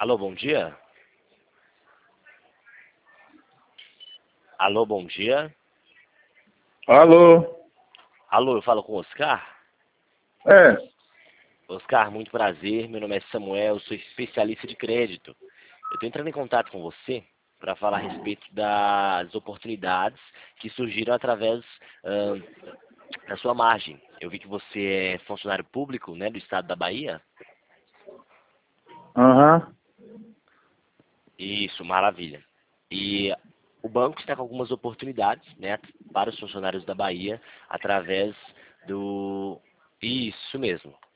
Alô, bom dia? Alô, bom dia? Alô? Alô, eu falo com o Oscar? É, Oscar, muito prazer. Meu nome é Samuel, sou especialista de crédito. Eu estou entrando em contato com você para falar a respeito das oportunidades que surgiram através da sua margem. Eu vi que você é funcionário público, né, do estado da Bahia. aham. Isso, maravilha. E o banco está com algumas oportunidades, né, para os funcionários da Bahia através do... Isso mesmo.